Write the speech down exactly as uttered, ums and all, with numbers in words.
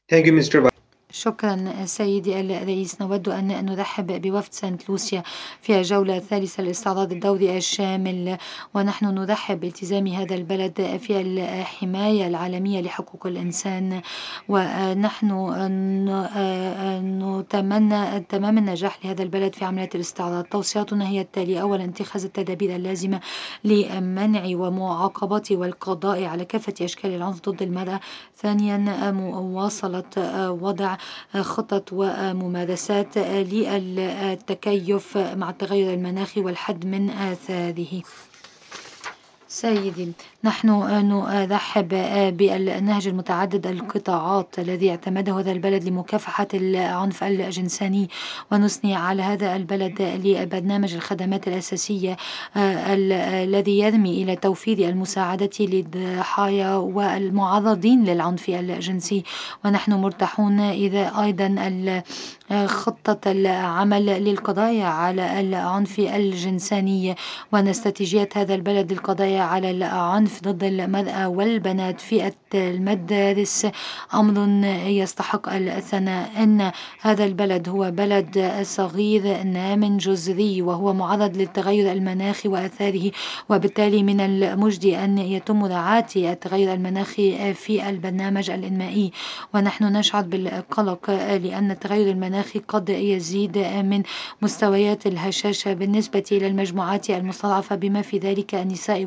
Thank you, mister Vi- شكرا سيدي الرئيس. نود أن نرحب بوفد سانت لوسيا في جولة ثالثة للاستعراض الدوري الشامل، ونحن نرحب بالتزام هذا البلد في الحماية العالمية لحقوق الإنسان، ونحن نتمنى تمام النجاح لهذا البلد في عملية الاستعراض. توصياتنا هي التالية: أولا، اتخاذ التدابير اللازمة لمنع ومعاقبة والقضاء على كافة أشكال العنف ضد المرأة. ثانيا، مواصلة وضع خطط وممارسات للتكيف مع التغير المناخي والحد من آثاره. سيدي، نحن نرحب بالنهج المتعدد القطاعات الذي اعتمده هذا البلد لمكافحة العنف الجنساني، ونثني على هذا البلد لبرنامج الخدمات الأساسية الذي يرمي إلى توفير المساعدة للضحايا والمعرضين للعنف الجنسي. ونحن مرتاحون إذا أيضا خطة العمل للقضاء على العنف الجنساني، وأن استراتيجية هذا البلد للقضاء على العنف ضد المرأة والبنات في المدارس أمر يستحق الثناء. إن هذا البلد هو بلد صغير نام جزري، وهو معرض للتغير المناخي وآثاره، وبالتالي من المجدي أن يتم مراعاة التغير المناخي في البرنامج الإنمائي. ونحن نشعر بالقلق لأن التغير المناخي قد يزيد من مستويات الهشاشة بالنسبة إلى المجموعات المستضعفة بما في ذلك النساء